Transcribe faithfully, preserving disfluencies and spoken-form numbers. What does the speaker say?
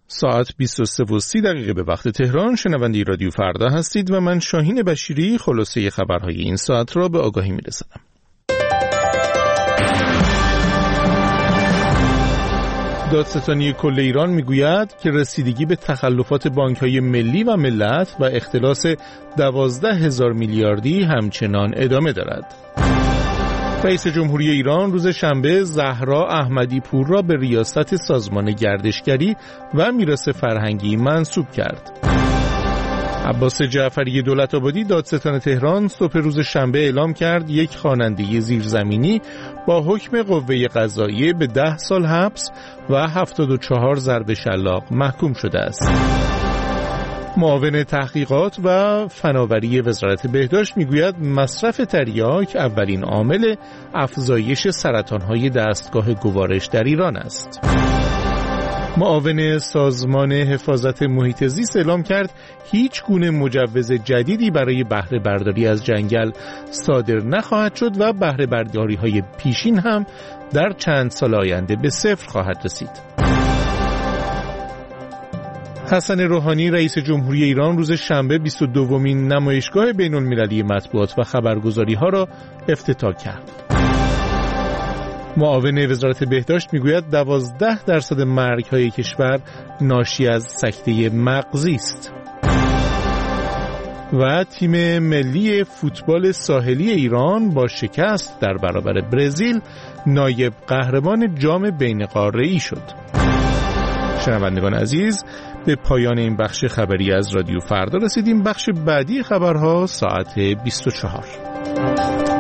ساعت بیست و سه و سی دقیقه به وقت تهران. شنونده رادیو فردا هستید و من شاهین بشیری خلاصه خبرهای این ساعت را به آگاهی می‌رسانم. دادستانی کل ایران میگوید که رسیدگی به تخلفات بانک‌های ملی و ملت و اختلاس دوازده هزار میلیاردی همچنان ادامه دارد. رئیس جمهوری ایران روز شنبه زهرا احمدی پور را به ریاست سازمان گردشگری و میراث فرهنگی منصوب کرد. عباس جعفری دولت‌آبادی دادستان تهران صبح روز شنبه اعلام کرد یک خواننده زیرزمینی با حکم قوه قضاییه به ده سال حبس و هفتاد و چهار ضرب شلاق محکوم شده است. معاون تحقیقات و فناوری وزارت بهداشت میگوید مصرف تریاک اولین عامل افزایش سرطان‌های دستگاه گوارش در ایران است. معاون سازمان حفاظت محیط زیست اعلام کرد هیچ گونه مجوز جدیدی برای بهره برداری از جنگل صادر نخواهد شد و بهره برداری‌های پیشین هم در چند سال آینده به صفر خواهد رسید. حسن روحانی رئیس جمهوری ایران روز شنبه بیست و دومین نمایشگاه بین‌المللی مطبوعات و خبرگزاری‌ها را افتتاح کرد. معاون وزارت بهداشت میگوید دوازده درصد مرگ‌های کشور ناشی از سکته مغزی است. و تیم ملی فوتبال ساحلی ایران با شکست در برابر برزیل نایب قهرمان جام بین‌قاره‌ای شد. شنوندگان عزیز، به پایان این بخش خبری از رادیو فردا رسیدیم. بخش بعدی خبرها ساعت بیست و چهار.